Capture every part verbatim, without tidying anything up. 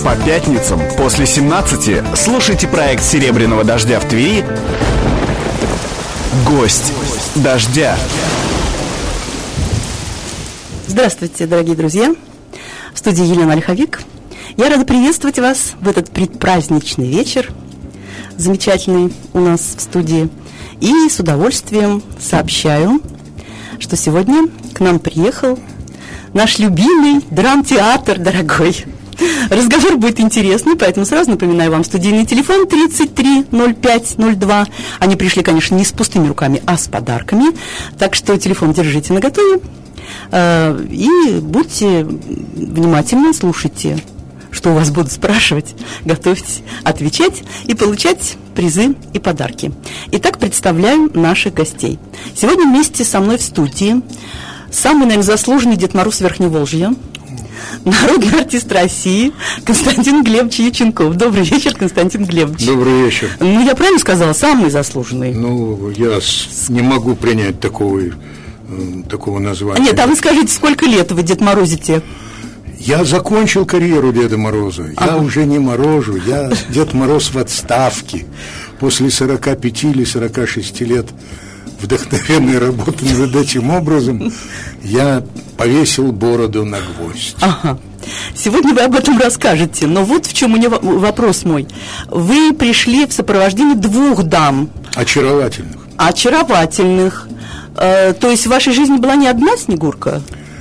По пятницам после семнадцати слушайте проект «Серебряного дождя» в Твери «Гость дождя». Здравствуйте, дорогие друзья. В студии Елена Ольховик. Я рада приветствовать вас в этот предпраздничный вечер, замечательный у нас в студии. И с удовольствием сообщаю, что сегодня к нам приехал наш любимый драмтеатр, дорогой. Разговор будет интересный, поэтому сразу напоминаю вам студийный телефон тридцать три ноль пять ноль два. Они пришли, конечно, не с пустыми руками, а с подарками. Так что телефон держите наготове. И будьте внимательны, слушайте, что у вас будут спрашивать, готовьтесь отвечать и получать призы и подарки. Итак, представляю наших гостей. Сегодня вместе со мной в студии самый, наверное, заслуженный Дед Мороз Верхневолжья, народный артист России Константин Глебович Яченков. Добрый вечер, Константин Глебович. Добрый вечер. Ну, я правильно сказала, самый заслуженный? Ну, я не могу принять такого, такого названия. Нет, а вы скажите, сколько лет вы Дед Морозите? Я закончил карьеру Деда Мороза. Я ага. уже не морожу. Я Дед Мороз в отставке. После сорока пяти или сорока шести лет вдохновенной работы над этим образом я повесил бороду на гвоздь. Ага. Сегодня вы об этом расскажете. Но вот в чем у него вопрос мой. Вы пришли в сопровождении двух дам. Очаровательных. Очаровательных. Э, то есть в вашей жизни была не одна Снегурка?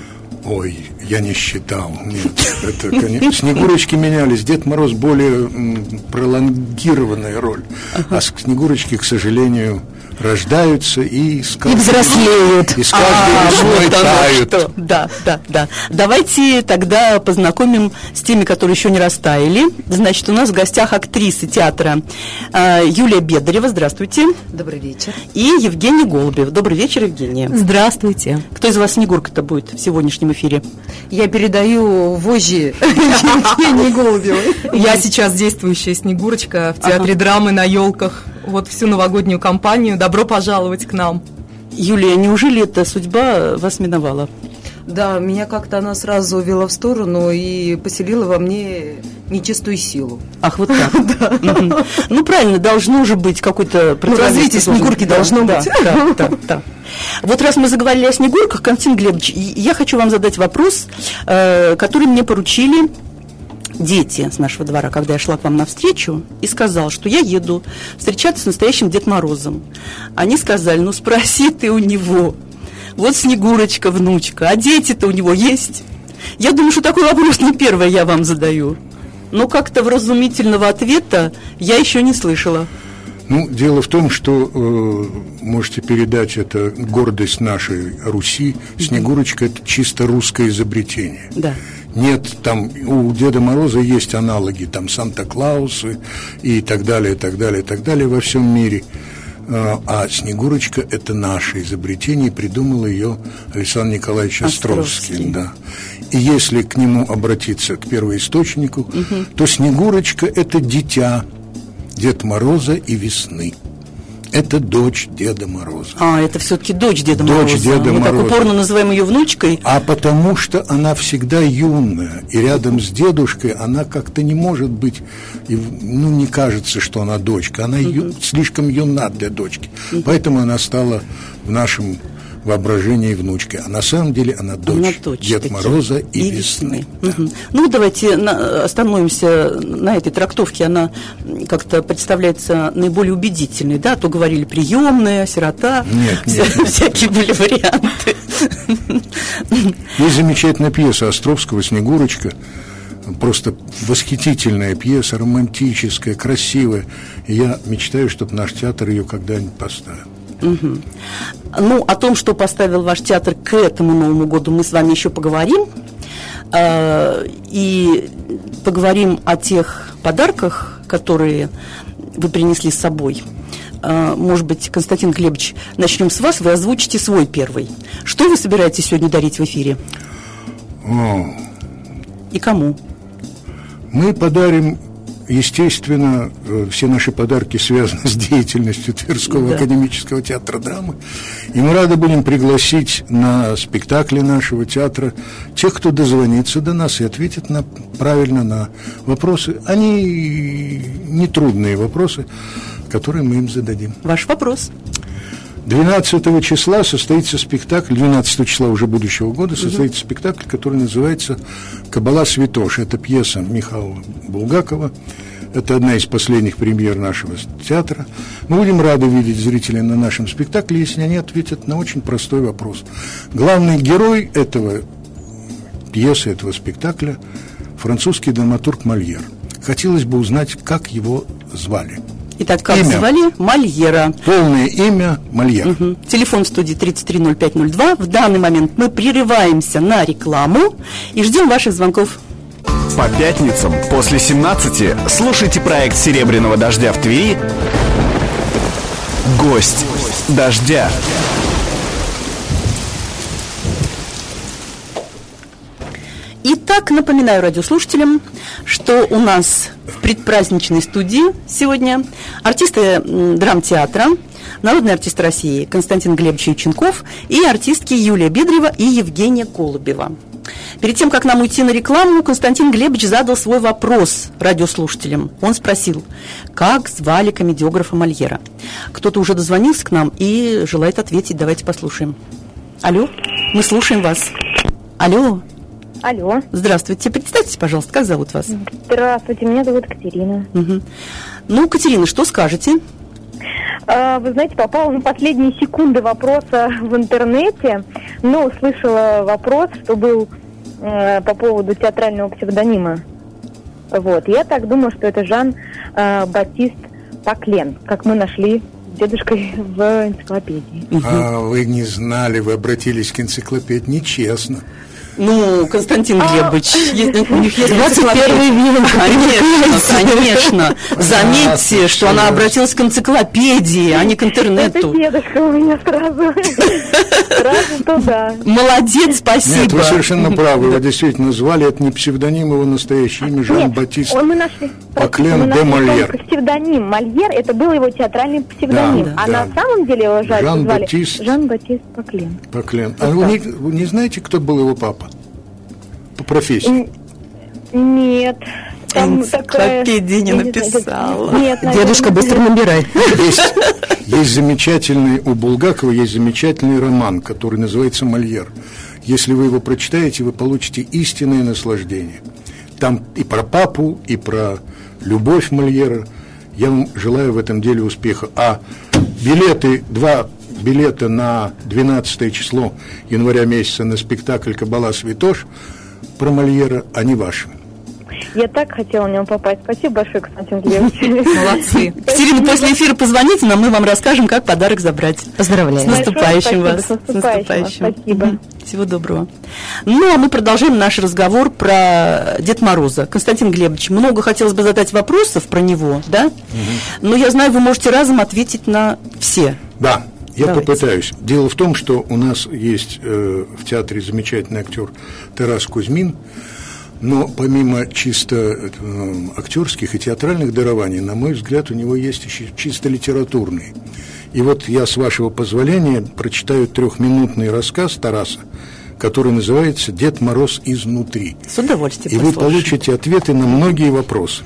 Ой, я не считал. Нет, это, конечно, Снегурочки менялись. Дед Мороз более м, пролонгированная роль. А Снегурочки, к сожалению, рождаются и с каждым, и взрослеют. И с каждой весной вот тают. Что. Да, да, да. Давайте тогда познакомим с теми, которые еще не растаяли. Значит, у нас в гостях актрисы театра Юлия Бедарева. Здравствуйте. Добрый вечер. И Евгений Голубев. Добрый вечер, Евгения. Здравствуйте. Кто из вас Снегурка-то будет в сегодняшнем эфире? Я передаю вожжи Евгении Голубевой. Я сейчас действующая Снегурочка в театре драмы на елках. Вот всю новогоднюю кампанию. Добро пожаловать к нам. Юлия, неужели эта судьба вас миновала? Да, меня как-то она сразу увела в сторону и поселила во мне нечистую силу. Ах, вот так. Ну, правильно, должно же быть какой-то... Развитие Снегурки должно быть. Да, да, да. Вот раз мы заговорили о Снегурках, Константин Глебович, я хочу вам задать вопрос, который мне поручили дети с нашего двора, когда я шла к вам навстречу, и сказал, что я еду встречаться с настоящим Дед Морозом. Они сказали, ну спроси ты у него, вот Снегурочка, внучка, а дети-то у него есть? Я думаю, что такой вопрос не первый я вам задаю, но как-то вразумительного ответа я еще не слышала. Ну, дело в том, что э, можете передать это гордость нашей Руси. Снегурочка – это чисто русское изобретение. Да. Нет, там у Деда Мороза есть аналоги, там Санта-Клаусы и так далее, и так далее, и так далее во всем мире. А Снегурочка – это наше изобретение, придумал ее Александр Николаевич Островский. Островский. Да. И если к нему обратиться, к первоисточнику, угу. то Снегурочка – это дитя Деда Мороза и весны. Это дочь Деда Мороза. А, это все-таки дочь Деда дочь Мороза. Деда Мы Мороза. так упорно называем ее внучкой. А потому что она всегда юная, и рядом с дедушкой она как-то не может быть, ну, не кажется, что она дочка. Она uh-huh. ю, слишком юна для дочки. Uh-huh. Поэтому она стала в нашем воображении внучкой. А на самом деле она дочь, она дочь Деда Мороза и, и весны. весны. Угу. Ну, давайте на, остановимся на этой трактовке. Она как-то представляется наиболее убедительной, да? А то говорили приемная, сирота. Нет, нет, нет. Всякие были варианты. Есть замечательная пьеса Островского «Снегурочка». Просто восхитительная пьеса, романтическая, красивая. И я мечтаю, чтобы наш театр ее когда-нибудь поставил. Угу. Ну, о том, что поставил ваш театр к этому Новому году, мы с вами еще поговорим. Э, и поговорим о тех подарках, которые вы принесли с собой. Э, может быть, Константин Глебович, начнем с вас. Вы озвучите свой первый. Что вы собираетесь сегодня дарить в эфире? О. И кому? Мы подарим естественно, все наши подарки связаны с деятельностью Тверского да. академического театра драмы. И мы рады будем пригласить на спектакли нашего театра тех, кто дозвонится до нас и ответит на, правильно на вопросы. Они нетрудные вопросы, которые мы им зададим. Ваш вопрос. двенадцатого числа состоится спектакль, двенадцатого числа уже будущего года состоится угу. спектакль, который называется «Кабала Святош». Это пьеса Михаила Булгакова. Это одна из последних премьер нашего театра. Мы будем рады видеть зрителей на нашем спектакле, если они ответят на очень простой вопрос. Главный герой этого пьесы, этого спектакля – французский драматург Мольер. Хотелось бы узнать, как его звали. Итак, как имя. звали? Мольера. Полное имя Мольер. Угу. Телефон в студии тридцать три ноль пять ноль два. В данный момент мы прерываемся на рекламу и ждем ваших звонков. По пятницам после семнадцати слушайте проект «Серебряного дождя» в Твери «Гость дождя». Итак, напоминаю радиослушателям, что у нас в предпраздничной студии сегодня артисты драмтеатра, народный артист России Константин Глебович Юченков и артистки Юлия Бедрева и Евгения Колубева. Перед тем, как нам уйти на рекламу, Константин Глебович задал свой вопрос радиослушателям. Он спросил, как звали комедиографа Мольера. Кто-то уже дозвонился к нам и желает ответить. Давайте послушаем. Алло, мы слушаем вас. Алло. Алло. Здравствуйте. Представьтесь, пожалуйста, как зовут вас? Здравствуйте, меня зовут Катерина. Угу. Ну, Катерина, что скажете? А, вы знаете, попала на последние секунды вопроса в интернете, но услышала вопрос, что был э, по поводу театрального псевдонима. Вот. Я так думаю, что это Жан-Батист Паклен, как мы нашли с дедушкой в энциклопедии. Угу. А вы не знали, вы обратились к энциклопедии нечестно. Ну, Константин Глебович, а... у них есть двадцать первый век. Конечно, конечно. Заметьте, что она обратилась к энциклопедии, а не к интернету. Это дедушка у меня сразу. Сразу туда. Молодец, спасибо. Нет, вы совершенно правы. Его действительно звали, это не псевдоним, его настоящее имя Жан-Батист Паклен де Мольер. Псевдоним Мольер, это был его театральный псевдоним. А на самом деле его звали Жан-Батист Паклен. Паклен. А вы не знаете, кто был его папа? По профессии? Нет. Энциклопедии не написала. Нет, дедушка, быстро набирай. Есть, есть замечательный, у Булгакова есть замечательный роман, который называется «Мольер». Если вы его прочитаете, вы получите истинное наслаждение. Там и про папу, и про любовь Мольера. Я вам желаю в этом деле успеха. А билеты, два билета на двенадцатое число января месяца на спектакль «Кабала Святош» про Мольера, они ваши. Я так хотела на него попасть. Спасибо большое, Константин Глебович. Молодцы. Катерина, после эфира позвоните нам, мы вам расскажем, как подарок забрать. Поздравляю. С наступающим вас. С наступающим. Спасибо. Всего доброго. Ну, а мы продолжаем наш разговор про Деда Мороза. Константин Глебович, много хотелось бы задать вопросов про него, да? Угу. Но я знаю, вы можете разом ответить на все. Да. Я Давайте. попытаюсь. Дело в том, что у нас есть э, в театре замечательный актер Тарас Кузьмин, но помимо чисто э, актерских и театральных дарований, на мой взгляд, у него есть еще чисто литературные. И вот я, с вашего позволения, прочитаю трехминутный рассказ Тараса, который называется «Дед Мороз изнутри». С удовольствием. И послушаем. вы получите ответы на многие вопросы.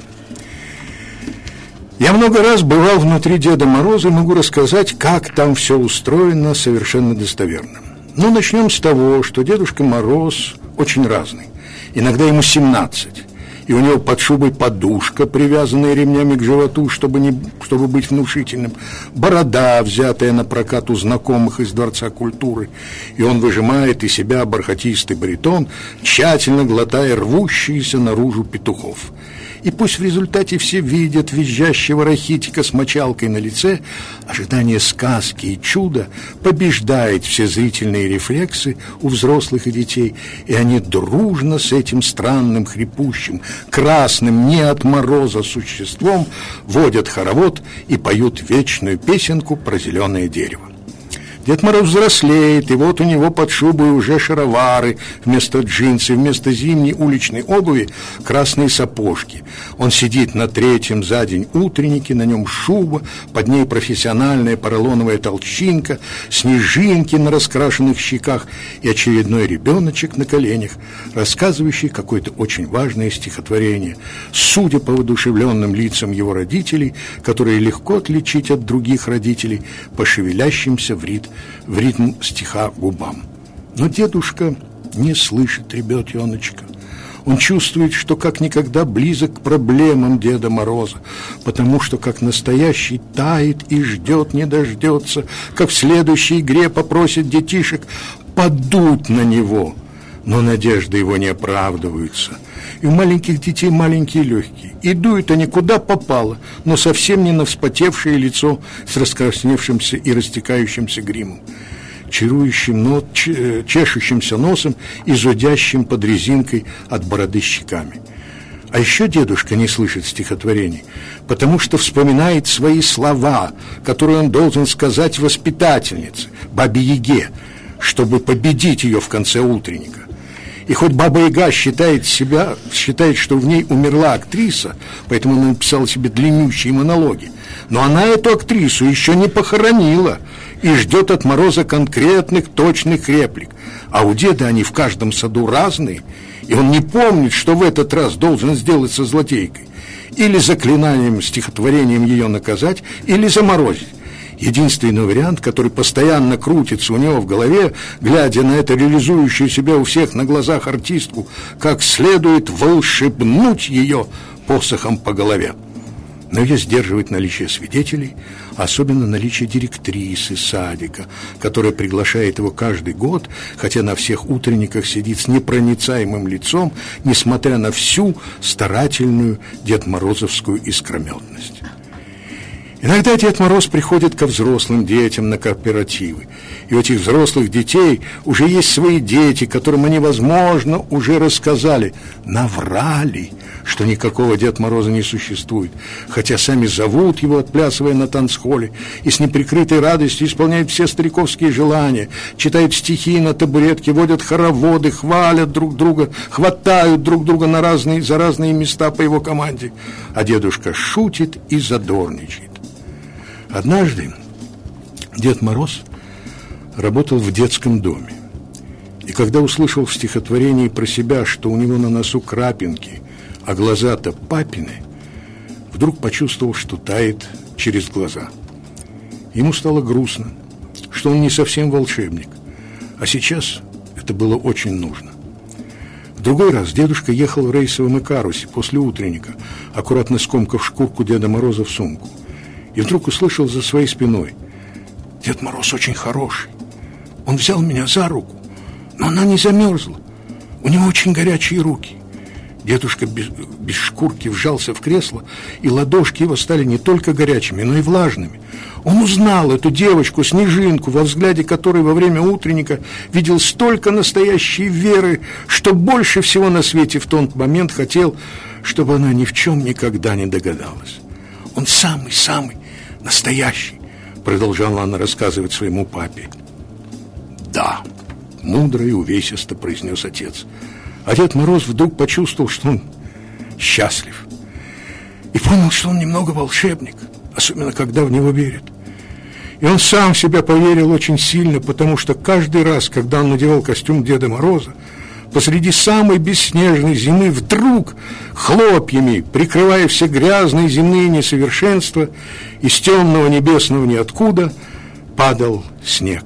Я много раз бывал внутри Деда Мороза и могу рассказать, как там все устроено совершенно достоверно. Но начнем с того, что Дедушка Мороз очень разный. Иногда ему семнадцать, и у него под шубой подушка, привязанная ремнями к животу, чтобы, не, чтобы быть внушительным, борода, взятая на прокат у знакомых из Дворца культуры, и он выжимает из себя бархатистый баритон, тщательно глотая рвущиеся наружу петухов. И пусть в результате все видят визжащего рахитика с мочалкой на лице, ожидание сказки и чуда побеждает все зрительные рефлексы у взрослых и детей, и они дружно с этим странным, хрипущим, красным, не от мороза существом водят хоровод и поют вечную песенку про зеленое дерево. Дед Мороз взрослеет, и вот у него под шубой уже шаровары вместо джинсов, вместо зимней уличной обуви красные сапожки. Он сидит на третьем за день утреннике, на нем шуба, под ней профессиональная поролоновая толщинка, снежинки на раскрашенных щеках и очередной ребеночек на коленях, рассказывающий какое-то очень важное стихотворение, судя по воодушевленным лицам его родителей, которые легко отличить от других родителей по шевелящимся в ритм в ритм стиха губам. Но дедушка не слышит ребятеночка. Он чувствует, что как никогда близок к проблемам Деда Мороза, потому что как настоящий тает и ждет, не дождется, как в следующей игре попросит детишек подуть на него. Но надежды его не оправдываются. И у маленьких детей маленькие легкие. И дуют они куда попало, но совсем не на вспотевшее лицо с раскрасневшимся и растекающимся гримом, чарующим, но, чешущимся носом и зудящим под резинкой от бороды щеками. А еще дедушка не слышит стихотворений, потому что вспоминает свои слова, которые он должен сказать воспитательнице, Бабе-Яге, чтобы победить ее в конце утренника. И хоть Баба-Яга считает себя, считает, что в ней умерла актриса, поэтому она написала себе длиннющие монологи, но она эту актрису еще не похоронила и ждет от Мороза конкретных, точных реплик. А у деда они в каждом саду разные, и он не помнит, что в этот раз должен сделать со злодейкой. Или заклинанием, стихотворением ее наказать, или заморозить. Единственный вариант, который постоянно крутится у него в голове, глядя на это реализующую себя у всех на глазах артистку, как следует волшебнуть ее посохом по голове. Но ее сдерживает наличие свидетелей, особенно наличие директрисы садика, которая приглашает его каждый год, хотя на всех утренниках сидит с непроницаемым лицом, несмотря на всю старательную дедморозовскую искрометность. Иногда Дед Мороз приходит ко взрослым детям на кооперативы, и у этих взрослых детей уже есть свои дети, которым они, возможно, уже рассказали, наврали, что никакого Дед Мороза не существует, хотя сами зовут его, отплясывая на танцхоле, и с неприкрытой радостью исполняют все стариковские желания, читают стихи на табуретке, водят хороводы, хвалят друг друга, хватают друг друга на разные, за разные места по его команде, а дедушка шутит и задорничает. Однажды Дед Мороз работал в детском доме, и когда услышал в стихотворении про себя, что у него на носу крапинки, а глаза-то папины, вдруг почувствовал, что тает через глаза. Ему стало грустно, что он не совсем волшебник, а сейчас это было очень нужно. В другой раз дедушка ехал в рейсовом икарусе после утренника, аккуратно скомкав шкурку Деда Мороза в сумку, и вдруг услышал за своей спиной: «Дед Мороз очень хороший. Он взял меня за руку, но она не замерзла. У него очень горячие руки». Дедушка без, без шкурки вжался в кресло, и ладошки его стали не только горячими, но и влажными. Он узнал эту девочку, Снежинку, во взгляде которой во время утренника видел столько настоящей веры, что больше всего на свете в тот момент хотел, чтобы она ни в чем никогда не догадалась. «Он самый-самый настоящий», — продолжала она рассказывать своему папе. «Да», — мудро и увесисто произнес отец. А Дед Мороз вдруг почувствовал, что он счастлив, и понял, что он немного волшебник, особенно когда в него верит. И он сам в себя поверил очень сильно, потому что каждый раз, когда он надевал костюм Деда Мороза, посреди самой бесснежной зимы вдруг хлопьями, прикрывая все грязные земные несовершенства, из темного небесного ниоткуда падал снег.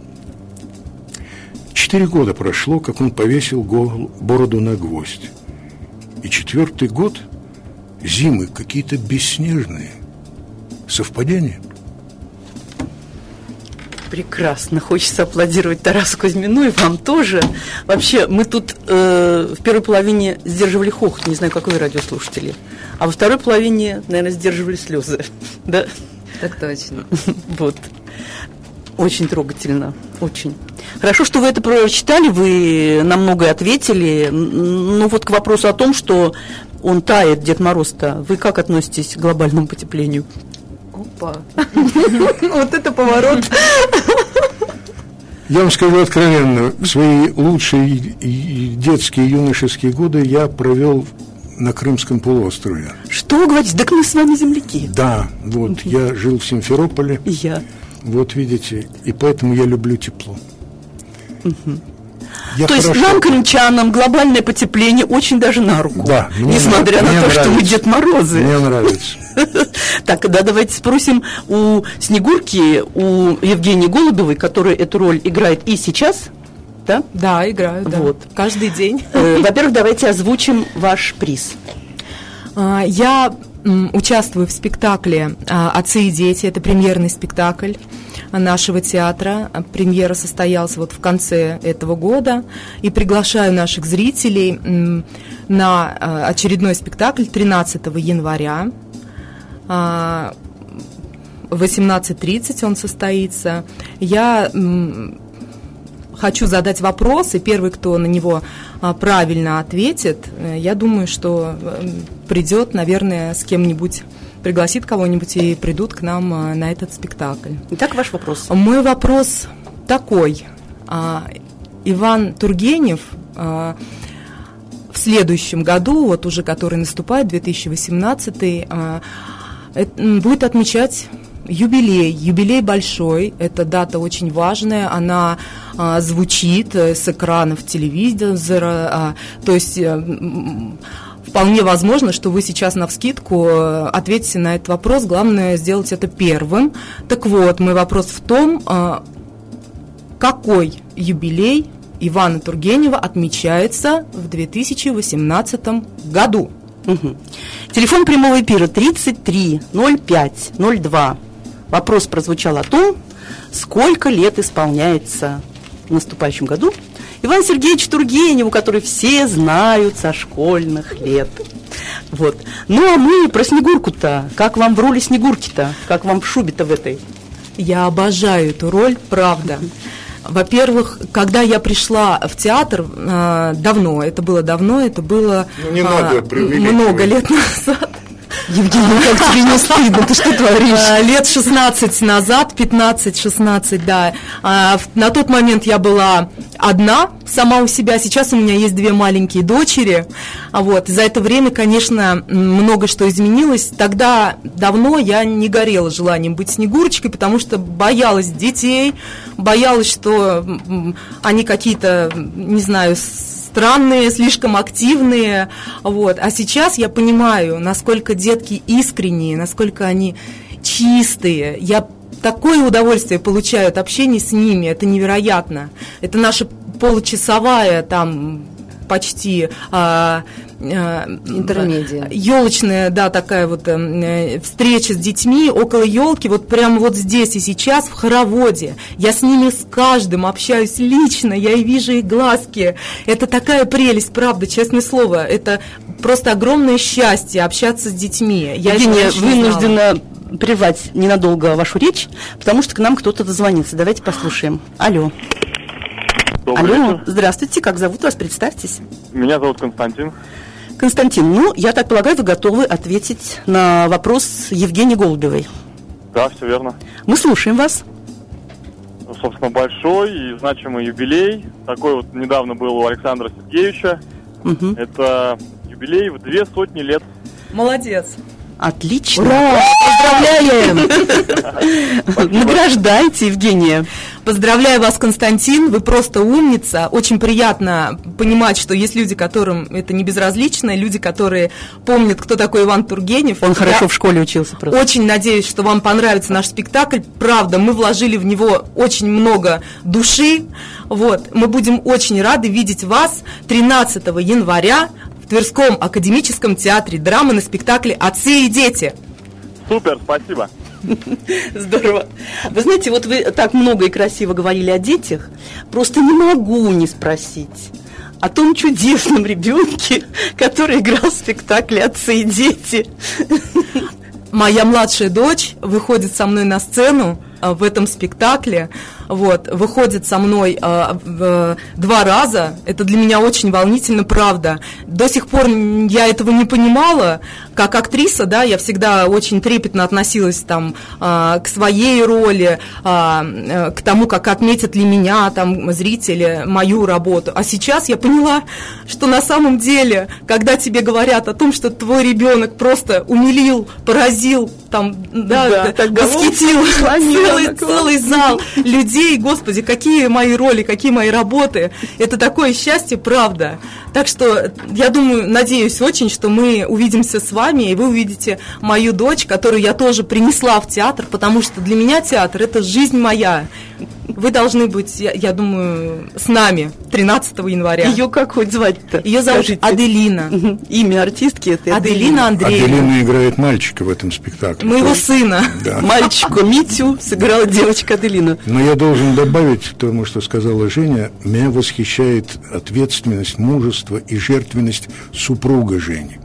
Четыре года прошло, как он повесил бороду на гвоздь. И четвертый год зимы какие-то бесснежные. Совпадение? Прекрасно. Хочется аплодировать Тарасу Кузьмину, и вам тоже. Вообще, мы тут э, в первой половине сдерживали хохот, не знаю, как вы, радиослушатели, а во второй половине, наверное, сдерживали слезы. Да? Так точно. Вот. Очень трогательно. Очень. Хорошо, что вы это прочитали, вы на многое ответили. Ну вот к вопросу о том, что он тает, Дед Мороз-то, вы как относитесь к глобальному потеплению? Опа. Вот это поворот. Я вам скажу откровенно, свои лучшие детские и юношеские годы я провел на Крымском полуострове. Что вы говорите? Так мы с вами земляки. Да, вот, я жил в Симферополе. И я. Вот видите, и поэтому я люблю тепло. Угу. Я то хорошо... есть нам, крымчанам, глобальное потепление очень даже на руку. Да, несмотря мне, на мне то, нравится. что мы Дед Морозы. Мне нравится. Так, тогда давайте спросим у Снегурки, у Евгении Голубевой, которая эту роль играет и сейчас, да? Да, играю, да. Вот. Каждый день. Во-первых, давайте озвучим ваш приз. Я участвую в спектакле «Отцы и дети». Это премьерный спектакль нашего театра. Премьера состоялась вот в конце этого года. И приглашаю наших зрителей на очередной спектакль тринадцатого января. В восемнадцать тридцать он состоится. Я хочу задать вопрос, и первый, кто на него правильно ответит, я думаю, что придет, наверное, с кем-нибудь, пригласит кого-нибудь и придут к нам на этот спектакль. Итак, ваш вопрос. Мой вопрос такой. Иван Тургенев в следующем году, вот уже который наступает, две тысячи восемнадцатый, будет отмечать юбилей. Юбилей большой, эта дата очень важная, она а, звучит с экранов телевизора, а, то есть а, вполне возможно, что вы сейчас навскидку ответите на этот вопрос, главное сделать это первым. Так вот, мой вопрос в том, а, какой юбилей Ивана Тургенева отмечается в две тысячи восемнадцатом году? Угу. Телефон прямого эфира тридцать три ноль пять ноль два. Вопрос прозвучал о том, сколько лет исполняется в наступающем году Ивану Сергеевичу Тургеневу, который все знают со школьных лет. Вот. Ну, а мы про Снегурку-то. Как вам в роли Снегурки-то? Как вам в шубе-то в этой? Я обожаю эту роль, правда. Во-первых, когда я пришла в театр э, давно, это было давно, это было ну, не э, надо много лет назад. Евгения, как тебе не стыдно? Ты что творишь? Лет шестнадцать назад, пятнадцать-шестнадцать, да. На тот момент я была одна, сама у себя. Сейчас у меня есть две маленькие дочери. Вот. За это время, конечно, много что изменилось. Тогда давно я не горела желанием быть Снегурочкой, потому что боялась детей, боялась, что они какие-то, не знаю, странные, слишком активные, вот. А сейчас я понимаю, насколько детки искренние, насколько они чистые. Я такое удовольствие получаю от общения с ними, это невероятно. Это наша получасовая там почти а, а, интермедия. Елочная, да, такая вот э, встреча с детьми около елки, вот прямо вот здесь и сейчас в хороводе. Я с ними с каждым общаюсь лично, я и вижу их глазки. Это такая прелесть, правда, честное слово. Это просто огромное счастье общаться с детьми. Я Евгения, вынуждена прервать ненадолго вашу речь, потому что к нам кто-то дозвонился. Давайте послушаем. Алло. Добрый Алло, вечер. Здравствуйте, как зовут вас? Представьтесь. Меня зовут Константин. Константин, ну, я так полагаю, вы готовы ответить на вопрос Евгении Голубевой. Да, все верно. Мы слушаем вас. Собственно, большой и значимый юбилей. Такой вот недавно был у Александра Сергеевича. Угу. Это юбилей в две сотни лет. Молодец. Отлично. Ура! Поздравляем! Награждайте, Евгения. Поздравляю вас, Константин, вы просто умница. Очень приятно понимать, что есть люди, которым это не безразлично, люди, которые помнят, кто такой Иван Тургенев. Он Я хорошо в школе учился просто. Очень надеюсь, что вам понравится наш спектакль. Правда, мы вложили в него очень много души. Вот. Мы будем очень рады видеть вас тринадцатого января в Тверском академическом театре драмы на спектакле «Отцы и дети». Супер, спасибо. Здорово. Вы знаете, вот вы так много и красиво говорили о детях, просто не могу не спросить о том чудесном ребенке, который играл в спектакле «Отцы и дети». Моя младшая дочь выходит со мной на сцену в этом спектакле. вот, выходит со мной э, в, два раза. Это для меня очень волнительно, правда. До сих пор я этого не понимала. Как актриса, да, я всегда очень трепетно относилась там, э, к своей роли, э, к тому, как отметят ли меня там, зрители мою работу. А сейчас я поняла, что на самом деле, когда тебе говорят о том, что твой ребенок просто умилил, поразил, там, да, да, восхитил целый, целый зал людей, господи, какие мои роли, какие мои работы. Это такое счастье, правда. Так что я думаю, надеюсь очень, что мы увидимся с вами, и вы увидите мою дочь, которую я тоже принесла в театр, потому что для меня театр – это жизнь моя. Вы должны быть, я, я думаю, с нами тринадцатого января. Ее как хоть звать-то? Ее зовут Скажите. Аделина. Имя артистки это Аделина Андреевна. Аделина играет мальчика в этом спектакле. Моего сына. Да. Мальчику Митю сыграла девочка Аделина. Но я должен добавить к тому, что сказала Женя. Меня восхищает ответственность, мужество и жертвенность супруга Жени.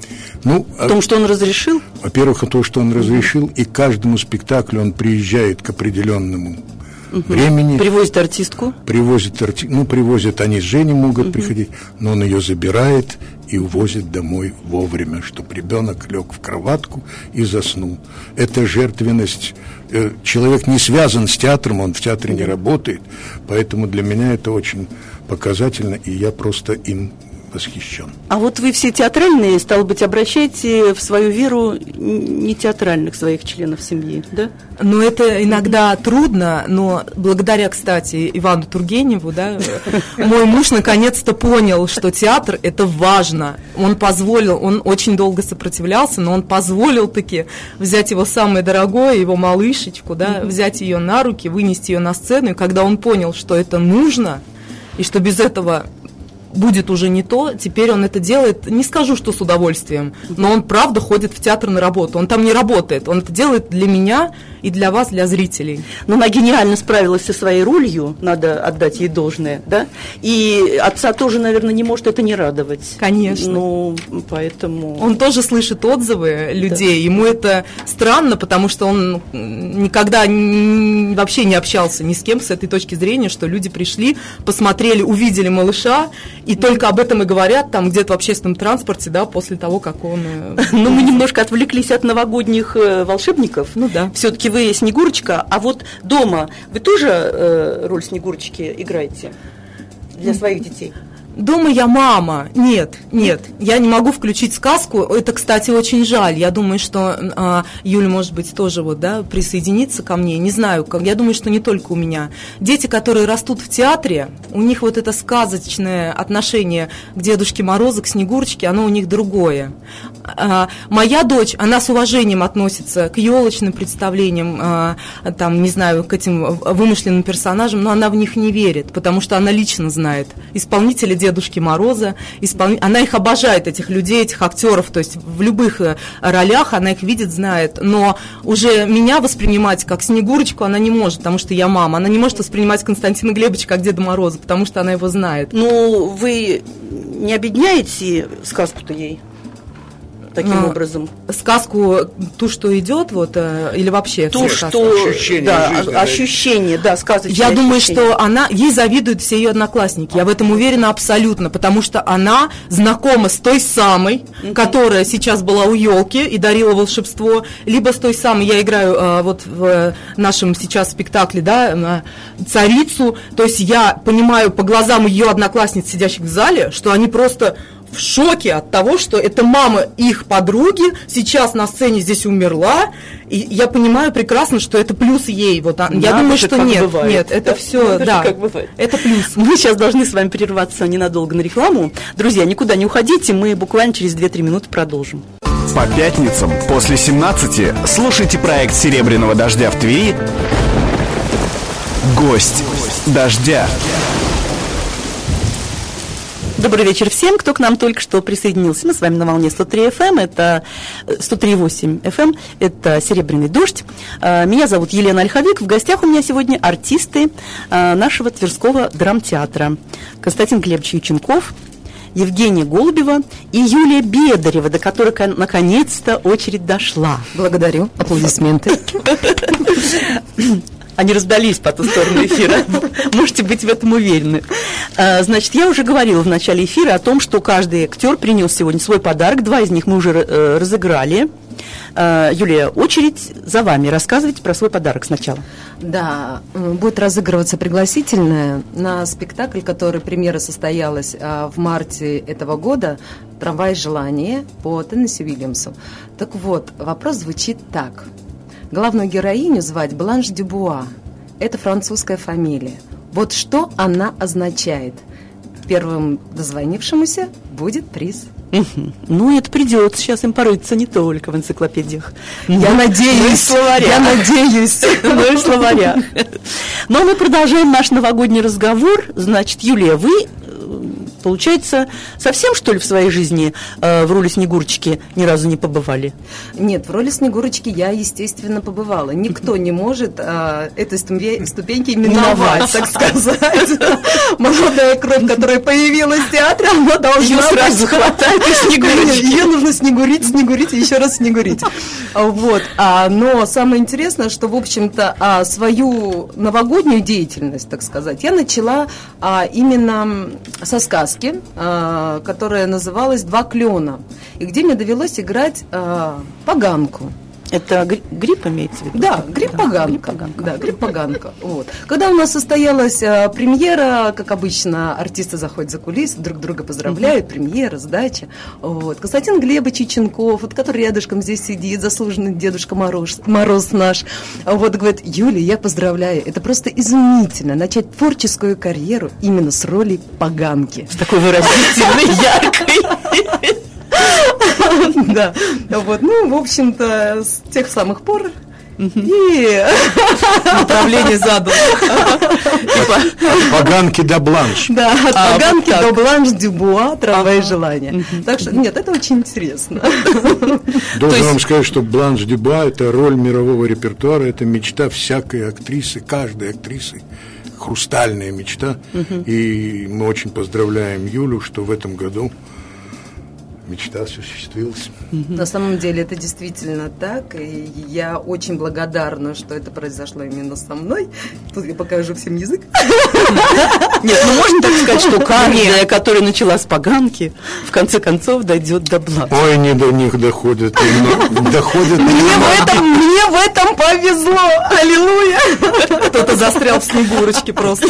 Ну, в том, что он разрешил? Во-первых, то, что он разрешил, и к каждому спектаклю он приезжает к определенному угу. времени. Привозит артистку? Привозит артистку. Ну, привозят они с Женей, могут угу. приходить, но он ее забирает и увозит домой вовремя, чтобы ребенок лег в кроватку и заснул. Это жертвенность. Человек не связан с театром, он в театре не работает, поэтому для меня это очень показательно, и я просто им восхищен. А вот вы все театральные, стало быть, обращаете в свою веру не театральных своих членов семьи, да? Ну, это иногда трудно, но благодаря, кстати, Ивану Тургеневу, да, мой муж наконец-то понял, что театр – это важно. Он позволил, он очень долго сопротивлялся, но он позволил таки взять его самое дорогое, его малышечку, да, взять ее на руки, вынести ее на сцену, и когда он понял, что это нужно, и что без этого будет уже не то, теперь он это делает, не скажу, что с удовольствием, но он правда ходит в театр на работу, он там не работает, он это делает для меня и для вас, для зрителей. Но она гениально справилась со своей ролью, надо отдать ей должное, да, и отца тоже, наверное, не может это не радовать. Конечно. Ну, поэтому... Он тоже слышит отзывы людей, да. Ему это странно, потому что он никогда не, вообще не общался ни с кем с этой точки зрения, что люди пришли, посмотрели, увидели малыша, и только об этом и говорят там где-то в общественном транспорте, да, после того, как он... Ну, мы немножко отвлеклись от новогодних э, волшебников. Ну да. Все-таки вы Снегурочка, а вот дома вы тоже э, роль Снегурочки играете для своих детей? Дома я мама. Нет, нет, я не могу включить сказку. Это, кстати, очень жаль. Я думаю, что а, Юля, может быть, тоже вот, да, присоединится ко мне. Не знаю, как. Я думаю, что не только у меня. Дети, которые растут в театре, у них вот это сказочное отношение к Дедушке Морозу, к Снегурочке, оно у них другое. А, моя дочь, она с уважением относится к елочным представлениям, а, там, не знаю, к этим вымышленным персонажам, но она в них не верит, потому что она лично знает исполнителей Дедушки Мороза, испол... она их обожает, этих людей, этих актеров, то есть в любых ролях она их видит, знает, но уже меня воспринимать как Снегурочку она не может, потому что я мама, она не может воспринимать Константина Глебовича как Деда Мороза, потому что она его знает. Ну, вы не объединяете сказку-то ей? Таким а, образом. Сказку, ту, что идет, вот, или вообще ту, что ощущение, да, жизни, ощущение, да, сказочное. Я ощущение. думаю, что она, ей завидуют все ее одноклассники. Я в этом уверена абсолютно, потому что она знакома с той самой, mm-hmm. которая сейчас была у елки и дарила волшебство, либо с той самой, я играю а, вот в нашем сейчас спектакле, да, царицу. То есть я понимаю по глазам ее одноклассниц, сидящих в зале, что они просто в шоке от того, что эта мама их подруги сейчас на сцене здесь умерла, и я понимаю прекрасно, что это плюс ей. Вот, я да, думаю, что нет, бывает. нет, это да, все, да, как бывает. Это плюс. Мы сейчас должны с вами прерваться ненадолго на рекламу. Друзья, никуда не уходите, мы буквально через две-три минуты продолжим. По пятницам после семнадцати слушайте проект «Серебряного дождя» в Твери «Гость дождя». Добрый вечер всем, кто к нам только что присоединился. Мы с вами на волне сто три эф эм, это сто три и восемь эф эм, это «Серебряный дождь». Меня зовут Елена Ольховик. В гостях у меня сегодня артисты нашего Тверского драмтеатра. Константин Глебович Юченков, Евгения Голубева и Юлия Бедарева, до которой наконец-то очередь дошла. Благодарю. Аплодисменты. Они раздались по ту сторону эфира. Можете быть в этом уверены. Значит, я уже говорила в начале эфира о том, что каждый актер принес сегодня свой подарок. Два из них мы уже разыграли. Юлия, очередь за вами. Рассказывайте про свой подарок сначала. Да, будет разыгрываться пригласительное на спектакль, который премьера состоялась в марте этого года, «Трамвай желания» по Теннесси Уильямсу. Так вот, вопрос звучит так. Главную героиню звать Бланш Дюбуа. Это французская фамилия. Вот что она означает. Первым дозвонившемуся будет приз. Угу. Ну, это придется сейчас им порыться не только в энциклопедиях. Я но, надеюсь, но я надеюсь. Но и в словарях. Но мы продолжаем наш новогодний разговор. Значит, Юлия, вы, получается, совсем, что ли, в своей жизни э, в роли Снегурочки ни разу не побывали? Нет, в роли Снегурочки я, естественно, побывала. Никто не может э, этой ступеньки миновать, так сказать. Молодая кровь, которая появилась в театре, она должна сразу хватать и снегурить. Ее нужно снегурить, снегурить и еще раз снегурить. Вот. А, но самое интересное, что, в общем-то, а, свою новогоднюю деятельность, так сказать, я начала а, именно со сказки, а, которая называлась «Два клена», и где мне довелось играть а, поганку. Это грипп имеется в виду? Да, грипп-поганка. Да, грипп-поганка. Вот. Когда у нас состоялась а, премьера, как обычно, артисты заходят за кулисы, друг друга поздравляют, премьера, сдача. Вот. Константин Глебович Чиченков, вот, который рядышком здесь сидит, заслуженный Дедушка Мороз, Мороз наш, вот, говорит: Юля, я поздравляю, это просто изумительно, начать творческую карьеру именно с роли поганки. С такой выразительной, яркой. Да, вот, ну, в общем-то, с тех самых пор и направление задано. От поганки до Бланш. Да, от поганки до Бланш Дюбуа, «Трамвай желания». Так что, нет, это очень интересно. Должен вам сказать, что Бланш Дюбуа – это роль мирового репертуара, это мечта всякой актрисы, каждой актрисы. Хрустальная мечта. И мы очень поздравляем Юлю, что в этом году мечта осуществилась. На самом деле это действительно так, и я очень благодарна, что это произошло именно со мной. Тут я покажу всем язык. Нет, ну можно так сказать, что каждая, которая начала с поганки, в конце концов дойдет до блага. Ой, не до них доходят. Доходят. Мне в этом, мне в этом повезло. Аллилуйя. Кто-то застрял в Снегурочке просто.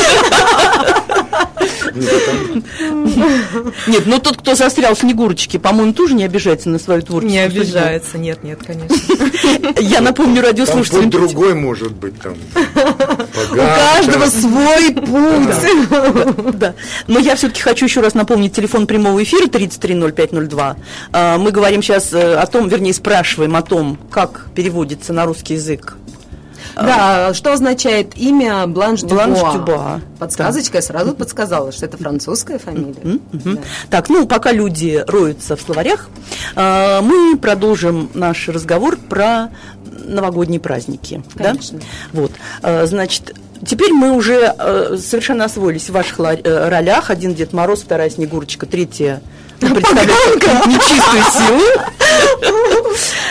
Нет, ну тот, кто застрял в Снегурочке, по-моему, тоже не обижается на свою творческую Не обижается, нет, нет, конечно. Я напомню радиослушателям. Там другой может быть там. У каждого свой путь. Да. Но я все-таки хочу еще раз напомнить телефон прямого эфира тридцать три ноль пять ноль два. Мы говорим сейчас о том, вернее, спрашиваем о том, как переводится на русский язык. Да, что означает имя Бланш Дюбуа? Бланш Дюбуа. Подсказочка, я сразу подсказала, что это французская фамилия. Uh-huh, uh-huh. Да. Так, ну, пока люди роются в словарях, мы продолжим наш разговор про новогодние праздники. Конечно. Да? Вот, значит, теперь мы уже совершенно освоились в ваших ролях. Один Дед Мороз, вторая Снегурочка, третья представляет нечистую силу.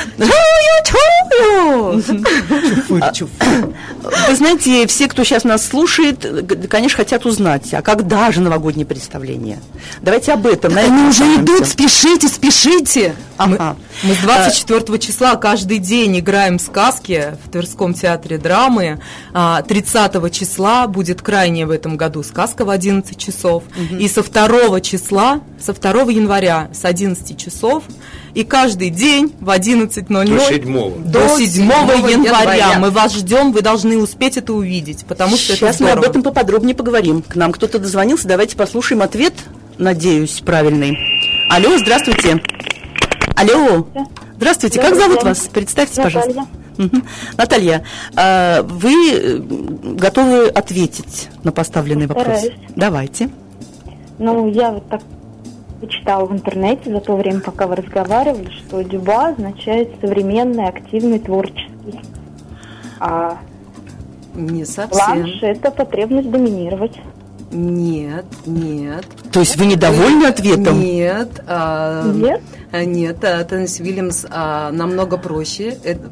Вы знаете, все, кто сейчас нас слушает, конечно, хотят узнать, а когда же новогодние представления? Давайте об этом. Они уже идут, спешите, спешите. Ага. Мы с двадцать четвёртого числа каждый день играем сказки в Тверском театре драмы. тридцатого числа будет крайняя в этом году сказка в одиннадцать часов. Угу. И со второго числа, со второго января с одиннадцати часов, и каждый день в одиннадцать ноль ноль до седьмого, до седьмого января мы вас ждем, вы должны успеть это увидеть, потому что сейчас это мы об этом поподробнее поговорим. К нам кто-то дозвонился, давайте послушаем ответ, надеюсь, правильный. Алло, здравствуйте. Алло, здравствуйте, как зовут вас? Представьтесь, пожалуйста. Угу. Наталья, а вы готовы ответить на поставленный вопрос? Стараюсь. Давайте. Ну, я вот так почитала в интернете за то время, пока вы разговаривали, что Дюбуа означает современный, активный, творческий. А не совсем. Бланш – это потребность доминировать. Нет, нет. То есть вы недовольны ответом? Нет. А, Нет? Нет, Теннесси Уильямс а, намного проще. Это,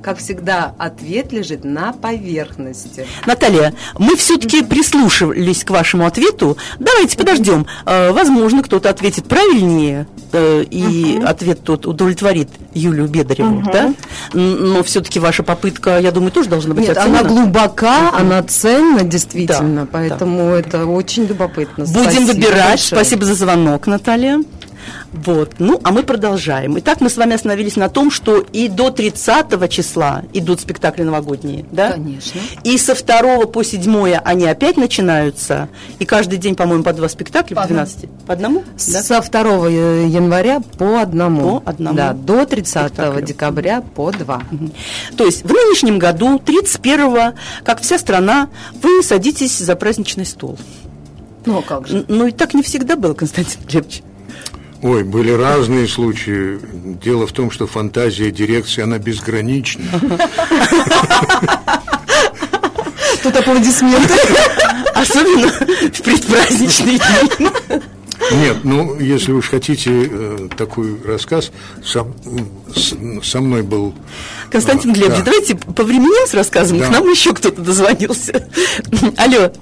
как всегда, ответ лежит на поверхности. Наталья, мы все-таки прислушивались к вашему ответу. Давайте подождем. Э, Возможно, кто-то ответит правильнее, э, и uh-huh. ответ тот удовлетворит Юлию Бедареву, uh-huh. да? Но все-таки ваша попытка, я думаю, тоже должна быть Нет, оценена. она глубока, uh-huh. она ценна, действительно, да, поэтому да. это очень любопытно. Будем Спасибо выбирать. большое. Спасибо за звонок, Наталья. Вот, ну, а мы продолжаем. Итак, мы с вами остановились на том, что и до тридцатого числа идут спектакли новогодние, да? Конечно. И со второго по седьмое они опять начинаются. И каждый день, по-моему, по два спектакля по в двенадцати. По одному? Да? Со второго января по одному. По одному. Да, до тридцатого спектаклю. декабря по два. Угу. То есть в нынешнем году, тридцать первого, как вся страна, вы садитесь за праздничный стол. Ну, а как же? Н- Ну, и так не всегда было, Константин Глебович. Ой, были разные случаи. Дело в том, что фантазия дирекции, она безгранична. Тут аплодисменты. Особенно в предпраздничные дни. Нет, ну, если уж хотите э, такой рассказ, сам, с, со мной был... Константин э, Глебович, да. давайте повременим с рассказом, Да. к нам еще кто-то дозвонился. Алло.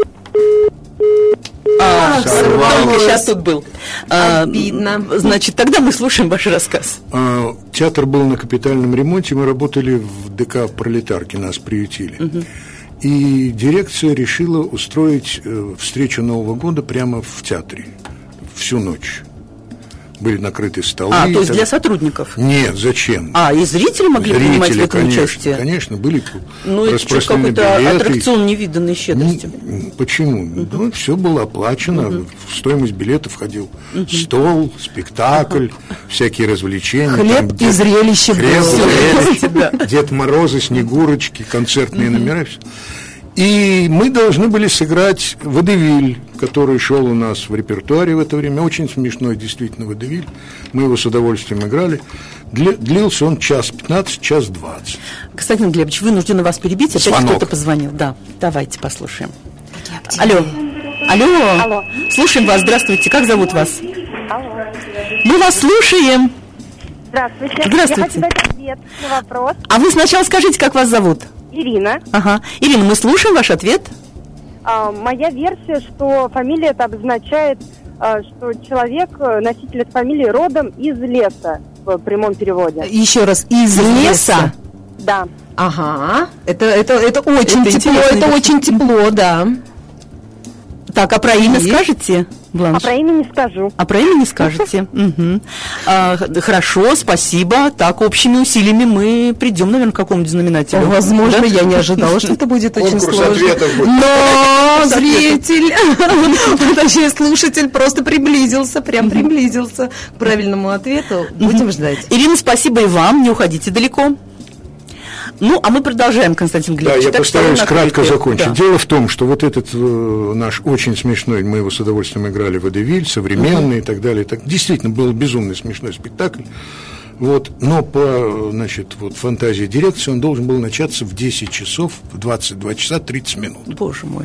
А, сорвалось. только сейчас тут был. А, Обидно. Значит, тогда мы слушаем ваш рассказ. А, Театр был на капитальном ремонте, мы работали в ДК «Пролетарки», нас приютили. Угу. И дирекция решила устроить э, встречу Нового года прямо в театре. Всю ночь. Были накрыты столы. А, то есть так... для сотрудников? Нет, зачем? А, и зрители могли Зрители, принимать в этом конечно, участие? Конечно, были Ну, это что, распространены какой-то билеты. аттракцион невиданной щедрости. Ну, почему? Uh-huh. Ну, все было оплачено, uh-huh. в стоимость билета входил uh-huh. стол, спектакль, uh-huh. всякие развлечения. Хлеб там, и дед, зрелище хлеб, было. зрелище, Дед Морозы, Снегурочки, концертные uh-huh. номера. И мы должны были сыграть водевиль, который шел у нас в репертуаре в это время. Очень смешной действительно водевиль. Мы его с удовольствием играли. Дли, длился он час пятнадцать, час двадцать. Константин Глебович, вынуждены вас перебить. Опять Звонок. кто-то позвонил. Да, давайте послушаем. Алло. Алло. Алло. Слушаем вас. Здравствуйте. Как зовут вас? Алло. Мы вас слушаем. Здравствуйте. Здравствуйте. Я хочу дать ответ на вопрос. А вы сначала скажите, как вас зовут? Ирина. Ага. Ирина, мы слушаем ваш ответ. А, моя версия, что фамилия это обозначает, а, что человек, носитель этой фамилии, родом из леса в прямом переводе. Еще раз, из леса? Да. Ага, это, это, это очень Это тепло, интересно, это да. очень тепло, да. Так, а про имя И? скажете, Бланш? А про имя не скажу. А про имя не скажете. Угу. А, х- хорошо, спасибо. Так, общими усилиями мы придем, наверное, к какому-нибудь знаменателю. Возможно, Да? я не ожидала, что это будет очень Конкурс сложно. ответов будет. Но зритель, точнее слушатель просто приблизился, прям приблизился к правильному ответу. Будем ждать. Ирина, спасибо и вам. Не уходите далеко. Ну, а мы продолжаем, Константин Да, Глебович. я Так что постараюсь вы кратко накрыты. закончить. Да. Дело в том, что вот этот э, наш очень смешной, мы его с удовольствием играли, водевиль, современный и так далее. Так, действительно, был безумно смешной спектакль. Вот, но по, значит, вот, фантазии дирекции он должен был начаться в десять часов, в двадцать два часа тридцать минут. Боже мой.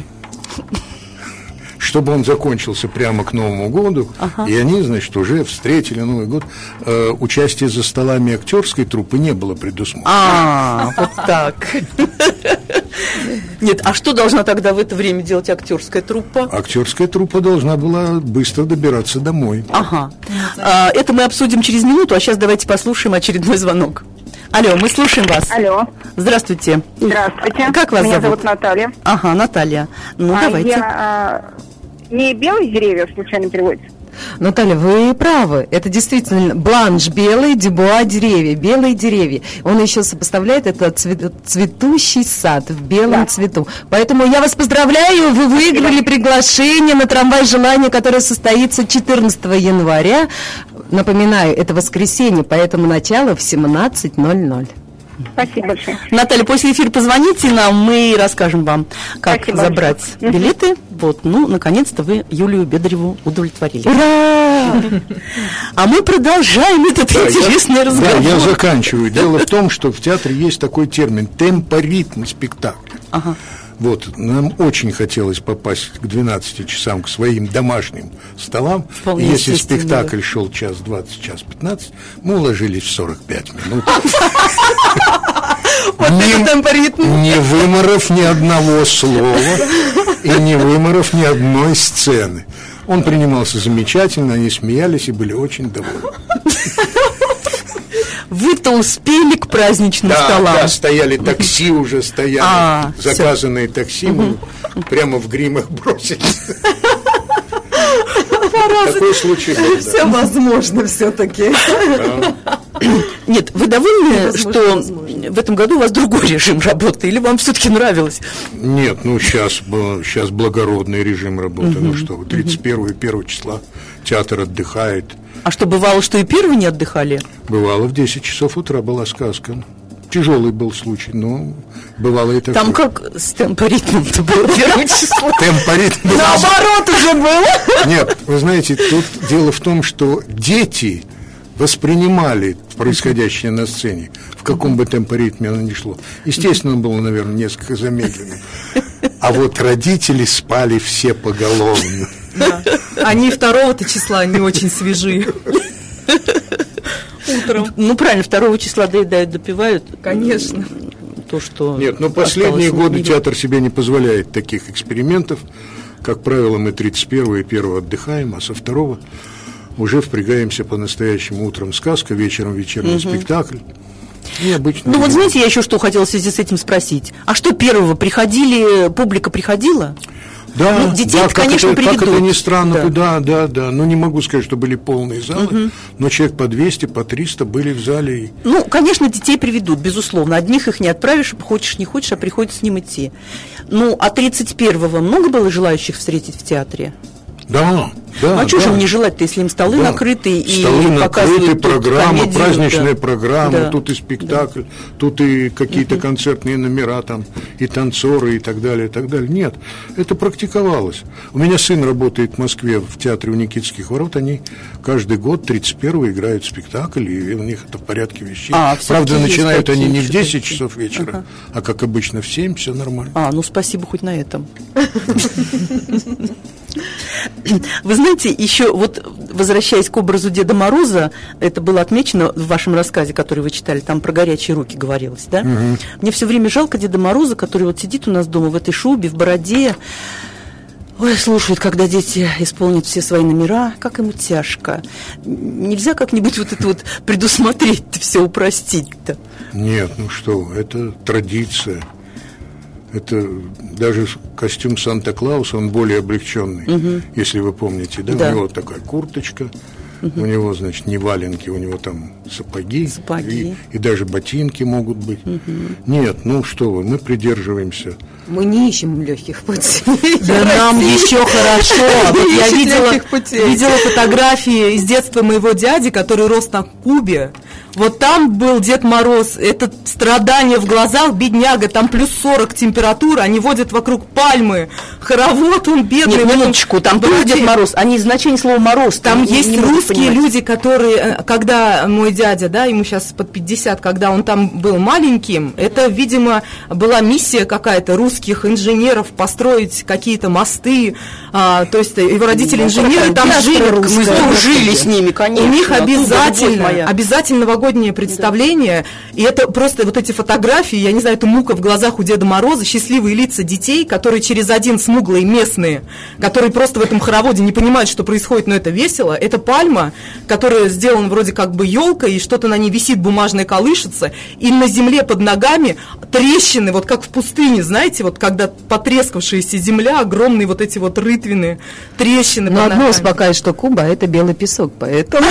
Чтобы он закончился прямо к Новому году, Ага. и они, значит, уже встретили Новый год. Э, участие за столами актерской труппы не было предусмотрено. А, вот так. Нет, а что должна тогда в это время делать актерская труппа? Актерская труппа должна была быстро добираться домой. Ага. А, это мы обсудим через минуту, а сейчас давайте послушаем очередной звонок. Алло, мы слушаем вас. Алло. Здравствуйте. Здравствуйте. Как вас Меня зовут? зовут Наталья. Ага, Наталья. Ну, А давайте. я, а, не белые деревья случайно переводится? Наталья, вы правы. Это действительно бланш белый, дюбуа деревья, белые деревья. Он еще сопоставляет это цве- цветущий сад в белом Да. цвету. Поэтому я вас поздравляю, вы выиграли приглашение на трамвай желания, которое состоится четырнадцатого января. Напоминаю, это воскресенье, поэтому начало в семнадцать ноль ноль. Спасибо большое. Наталья, после эфира позвоните нам, мы расскажем вам, как Спасибо забрать большое. билеты. Вот, ну, наконец-то вы Юлию Бедареву удовлетворили. Ура! А мы продолжаем этот Да, интересный я, разговор. да, я заканчиваю. Дело в том, что в театре есть такой термин темпоритм спектакля. Ага. Вот, нам очень хотелось попасть к двенадцати часам к своим домашним столам. Вполне И если естественно, спектакль да. шел час двадцать, час пятнадцать, мы уложились в сорок пять минут. не, не выморов ни одного слова и не выморов ни одной сцены. Он принимался замечательно, они смеялись и были очень довольны. Вы-то успели к праздничным да, столам? Да, стояли такси уже, стояли, а, заказанные все. Такси, мы прямо в гримах бросились. Такой случай был. Все возможно все-таки. Нет, вы довольны, что в этом году у вас другой режим работы, или вам все-таки нравилось? Нет, ну сейчас, сейчас благородный режим работы. Ну что, тридцать первого и первого числа театр отдыхает. А что, бывало, что и первые не отдыхали? Бывало, в десять часов утра была сказка. Тяжелый был случай, но бывало и такое. Там как с темпоритмом-то было первое число? Темпоритм. Наоборот уже было. Нет, вы знаете, тут дело в том, что дети воспринимали происходящее на сцене, в каком бы темпоритме оно ни шло. Естественно, было, наверное, несколько замедленно. А вот родители спали все поголовно. Да. Они второго-то числа не очень свежие. Утром. Ну, правильно, второго числа доедают, допивают. Конечно. То, что Нет, но последние годы театр себе не позволяет таких экспериментов. Как правило, мы тридцать первого и первого отдыхаем, а со второго уже впрягаемся по-настоящему. Утром сказка, вечером вечерний угу. спектакль. Необычно. Ну вот знаете, я еще что хотела в связи с этим спросить. А что первого? Приходили, публика приходила? Да, ну, детей, да, как, конечно, это, как это ни странно, да. да, да, да. Ну, не могу сказать, что были полные залы, угу. но человек по двести, по триста были в зале. И... Ну, конечно, детей приведут, безусловно. Одних их не отправишь, хочешь, не хочешь, а приходится с ним идти. Ну, а тридцать первого много было желающих встретить в театре? Да, да. А да. что же им не желать-то, если им столы да. накрыты и столы накрыты, программа, комедию, праздничная да. программа, да. тут и спектакль, да. тут и какие-то uh-huh. концертные номера, там, и танцоры, и так далее, и так далее. Нет, это практиковалось. У меня сын работает в Москве в театре у Никитских ворот, они каждый год тридцать первого играют спектакль, и у них это в порядке вещей. А, правда, начинают они не в десять часов вечера, uh-huh. а как обычно в семь, все нормально. А, ну спасибо хоть на этом. Вы знаете, еще вот возвращаясь к образу Деда Мороза, это было отмечено в вашем рассказе, который вы читали, там про горячие руки говорилось, да? Угу. Мне все время жалко Деда Мороза, который вот сидит у нас дома в этой шубе, в бороде. Ой, слушает, когда дети исполнят все свои номера, как ему тяжко. Нельзя как-нибудь вот это вот предусмотреть-то, все упростить-то? Нет, ну что, это традиция. Это даже костюм Санта-Клауса, он более облегченный, угу. если вы помните, да? да? У него такая курточка, угу. у него, значит, не валенки, у него там сапоги, сапоги. И, и даже ботинки могут быть. Угу. Нет, ну что вы, мы придерживаемся. Мы не ищем легких путей. Да нам еще хорошо. Вот я видела, видела фотографии из детства моего дяди, который рос на Кубе. Вот там был Дед Мороз, это страдание в глазах, бедняга, там плюс сорок температура, они водят вокруг пальмы, хоровод, он бедный. Нет, минуточку, там был Дед Мороз, а не значение слова «мороз». Там есть русские люди, которые, когда мой дядя, да, ему сейчас под пятьдесят, когда он там был маленьким, это, видимо, была миссия какая-то русских инженеров построить какие-то мосты, а, то есть его родители ну, инженеры там жили, мы жили с ними, конечно. У них обязательно, обязательно новогоднее представление, да. И это просто вот эти фотографии, я не знаю, это мука в глазах у Деда Мороза, счастливые лица детей, которые через один смуглые местные, которые просто в этом хороводе не понимают, что происходит, но это весело. Это пальма, которая сделана вроде как бы елка, и что-то на ней висит, бумажное колышется, и на земле под ногами трещины, вот как в пустыне, знаете, вот когда потрескавшаяся земля, огромные вот эти вот рытвины, трещины. Но одно успокаивает, что Куба – это белый песок, поэтому...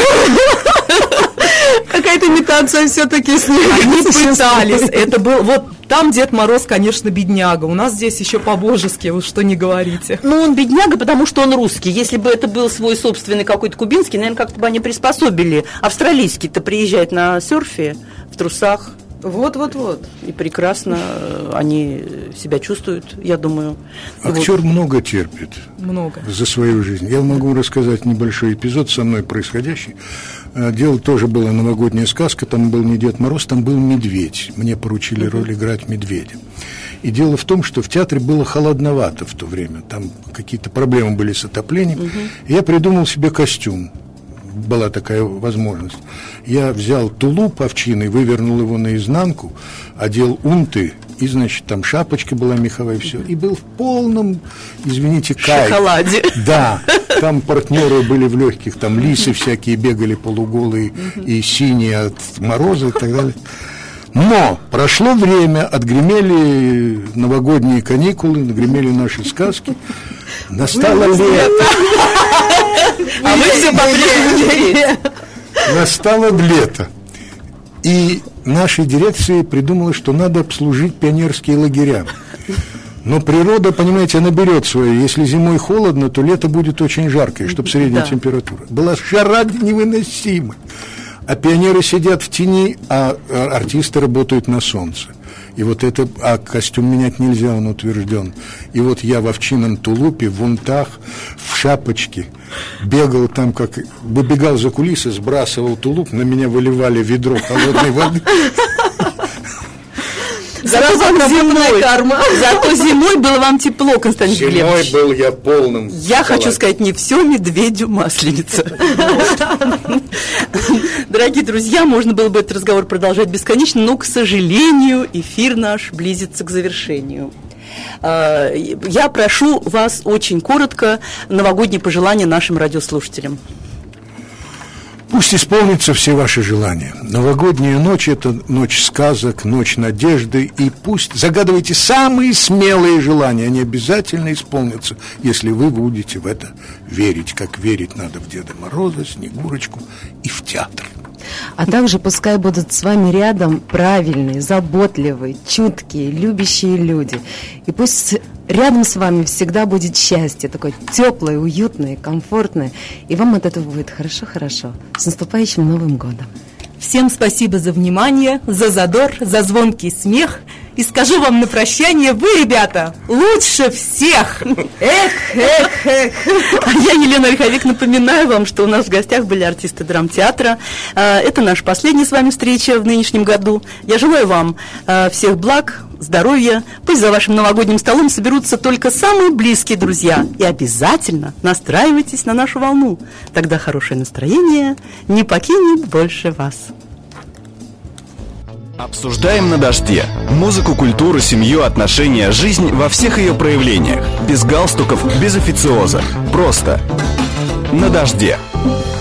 Какая-то имитация все-таки с ним. Они пытались. Это был вот там Дед Мороз, конечно, бедняга. У нас здесь еще по-божески, вы что не говорите. Ну, он бедняга, потому что он русский. Если бы это был свой собственный какой-то кубинский, наверное, как-то бы они приспособили. Австралийский-то приезжает на серфе в трусах. Вот-вот-вот. И прекрасно они себя чувствуют, я думаю. Актер вот. много терпит. Много. За свою жизнь. Я могу рассказать небольшой эпизод со мной происходящий. Дело тоже была новогодняя сказка, там был не Дед Мороз, там был медведь. Мне поручили uh-huh. роль играть медведя. И дело в том, что в театре было холодновато в то время. Там какие-то проблемы были с отоплением. Uh-huh. И я придумал себе костюм. была такая возможность, я взял тулуп овчиный, вывернул его наизнанку, одел унты, и, значит, там шапочка была меховая, все, и был в полном, извините, кайф. Шоколаде. Да, там партнеры были в легких, там лисы всякие бегали полуголые и синие от мороза и так далее. Но прошло время, отгремели новогодние каникулы, отгремели наши сказки, настало лето. А вы все по-прежнему. Настало лето. И наша дирекция придумала, что надо обслужить пионерские лагеря. Но природа, понимаете, она берет свое. Если зимой холодно, то лето будет очень жаркое, чтобы средняя да. температура. Была жара невыносимая. А пионеры сидят в тени, а артисты работают на солнце. И вот это, а костюм менять нельзя, он утвержден. И вот я в овчинном тулупе, в унтах, в шапочке бегал там, как выбегал за кулисы, сбрасывал тулуп, на меня выливали ведро холодной воды. Зато зимой, карма. Зато зимой было вам тепло, Константин Глебович. Зимой был я полным. Я хочу сказать, не все медведю масленица. Дорогие друзья, можно было бы этот разговор продолжать бесконечно, но, к сожалению, эфир наш близится к завершению. Я прошу вас очень коротко новогодние пожелания нашим радиослушателям. Пусть исполнятся все ваши желания. Новогодняя ночь – это ночь сказок, ночь надежды. И пусть загадывайте самые смелые желания. Они обязательно исполнятся, если вы будете в это верить. Как верить надо в Деда Мороза, Снегурочку и в театр. А также пускай будут с вами рядом правильные, заботливые, чуткие, любящие люди. И пусть рядом с вами всегда будет счастье, такое теплое, уютное, комфортное. И вам от этого будет хорошо-хорошо. С наступающим Новым годом! Всем спасибо за внимание, за задор, за звонкий смех. И скажу вам на прощание, вы, ребята, лучше всех! Эх, эх, эх! А я, Елена Ольховик, напоминаю вам, что у нас в гостях были артисты драмтеатра. Это наша последняя с вами встреча в нынешнем году. Я желаю вам всех благ, здоровья. Пусть за вашим новогодним столом соберутся только самые близкие друзья. И обязательно настраивайтесь на нашу волну. Тогда хорошее настроение не покинет больше вас. Обсуждаем на дожде. Музыку, культуру, семью, отношения, жизнь во всех ее проявлениях. Без галстуков, без официоза. Просто на дожде.